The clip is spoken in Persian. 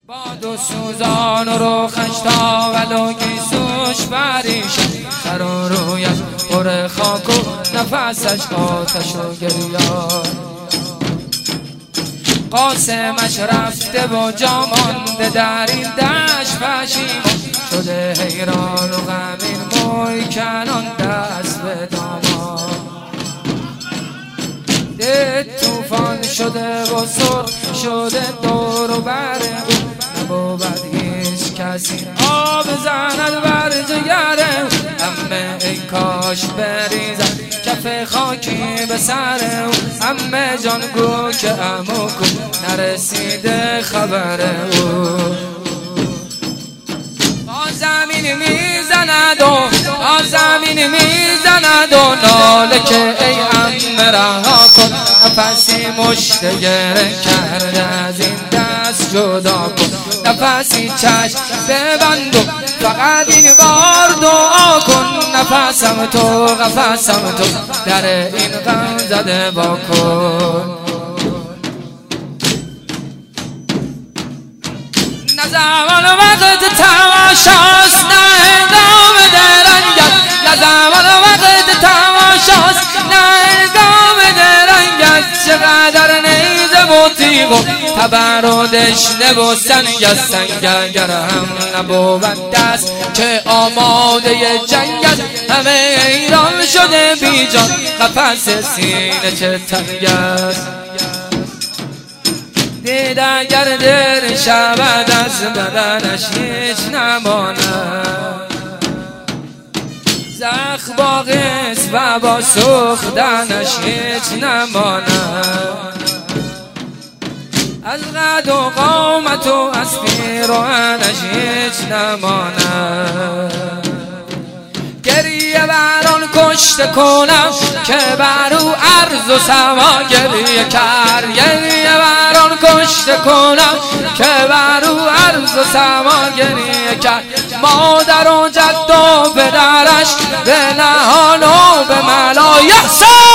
باد و سوزان و روخش تا ولو گیسوش پریشان، سر و رویش پر خاک و نفسش آتش و گریان. قاسمش رفته و جا مانده در این دشت پشیمان، شده حیران و غمین موی کنان دست به دامان. دل توفان شده و سرخ شده دور و بر او، نبود هیچ کسی آب زند بر جگره. همه ای کاش بریزد کف خاکی به سر او، همه جان گو که عمو کو نرسیده خبر او. زمین میزند و زمین میزند و ناله که ای عمه رها کن، نفسی مشتگره کرده از این دست جدا کن. نفسی چشم ببند و فقط این بار دعا کن، نفسم تو قفسم تو در این غم زده با کن. نه زمان وقت تماشاست نه هنگام درنگت، نه زمان وقت تماشاست نه هنگام درنگت. چقدر نیزه و تیغ و تبر و دشنه و سنگ است، سنگ اگر هم نبود دست که آماده جنگ است. همه ایران شده بی جان، قفس سینه چه تنگ است. دید اگر دل شود از بدنش هیچ نماند، زخم با قص و با سوختنش هیچ نماند. از قد و قامت و از پیراهنش هیچ نماند. گریه بران کشته کنم که بر او عرض و سما گریه کرد. گریه بران کشته کنم که بر او عرض و سما گریه کرد. مادر و جد و پدرش به نهان و به ملایحسن